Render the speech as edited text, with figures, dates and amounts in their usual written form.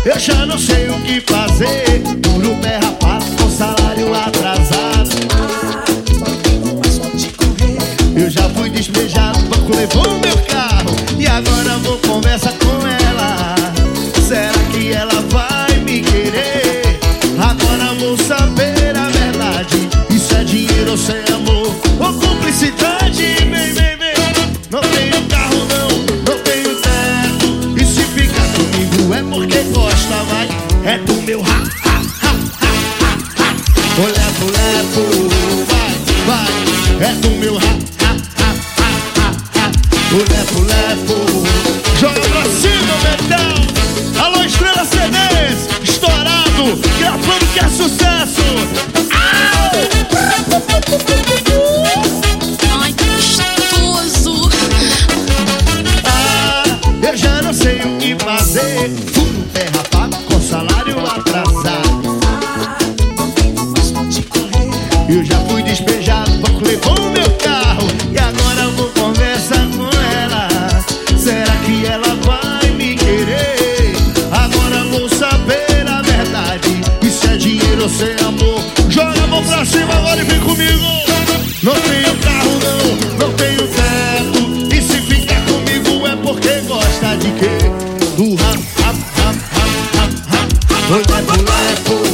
eu já não sei o que fazer. Por um pé rapado com salário atrasado. Eu já fui despejado, o banco levou meu carro e agora vou conversar com ela. Será que ela vai me querer? Agora vou saber a verdade. Isso é dinheiro ou sem amor ou cumplicidade? Vem, vem, vem. Não tenho carro não, não tenho teto. E se ficar comigo é porque gosta, vai. É do meu ha, ha, ha, ha, ha, ha. Ô lepo, lepo, vai, vai. É do meu ha, ha, ha, ha, ha, ha. Ô lepo, lepo. Joga pra cima, metal. Alô, Estrela CDs, estourado, gravando que é sucesso. Ai, que gostoso. Eu já não sei o que fazer. Fui no pé rapado com salário atrasado. Eu já fui despejado, o banco levou meu carro e agora vou conversar com ela. Será que ela vai me querer? Agora vou saber a verdade. Isso é dinheiro ou sem amor? Joga a mão pra cima agora e vem comigo. Não tenho carro não, não tenho teto. E se ficar comigo é porque gosta de quê? Do rap, rap, rap, rap, rap, rap. Lepo, lepo.